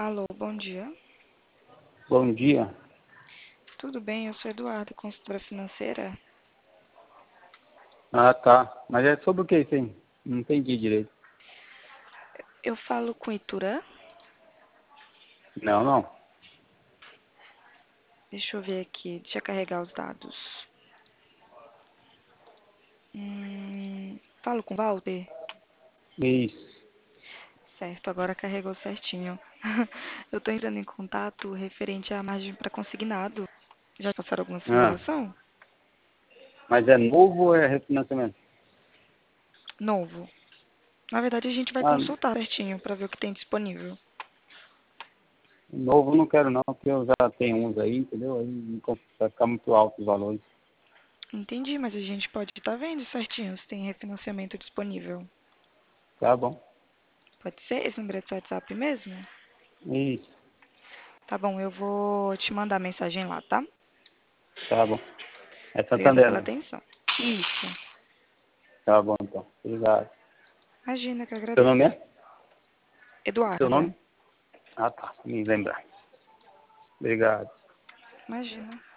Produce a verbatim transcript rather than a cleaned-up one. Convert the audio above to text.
Alô, bom dia. Bom dia. Tudo bem? Eu sou Eduardo, consultora financeira. Ah, tá. Mas é sobre o que isso aí? Não entendi direito. Eu falo com Iturã. Não, não. Deixa eu ver aqui, deixa eu carregar os dados. Hum, falo com Walter? Isso. Certo, agora carregou certinho. Eu estou entrando em contato referente à margem para consignado. Já passaram alguma Ah, simulação? mas é novo ou é refinanciamento? Novo. Na verdade, a gente vai Ah, consultar certinho para ver o que tem disponível. novo não quero não, porque eu já tenho uns aí, entendeu? Aí não con- vai ficar muito alto os valores. Entendi, mas a gente pode estar vendo certinho se tem refinanciamento disponível. Tá bom. Pode ser? Esse número é do seu WhatsApp mesmo? Isso. Tá bom, eu vou te mandar mensagem lá, tá? Tá bom. É Obrigada Santander, pela né? atenção. Isso. Tá bom, então. Obrigado. Imagina que eu Seu nome agradeço. é? Seu Eduarda. nome? Ah, tá. Me lembrar. Obrigado. Imagina.